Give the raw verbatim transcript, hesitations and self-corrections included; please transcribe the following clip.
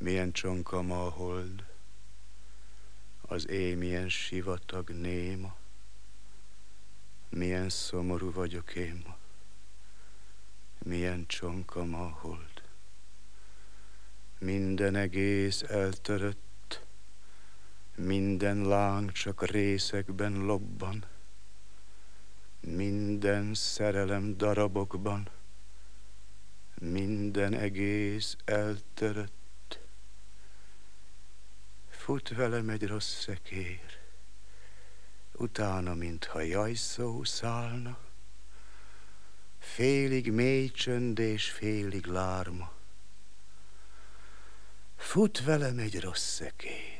Milyen csonka ma a hold, az éj milyen sivatag néma, milyen szomorú vagyok én ma, milyen csonka ma a hold. Minden egész eltörött, minden láng csak részekben lobban, minden szerelem darabokban, minden egész eltörött. Fut velem egy rossz szekér, utána, mintha jajszó szállna, félig mély csönd és félig lárma. Fut velem egy rossz szekér.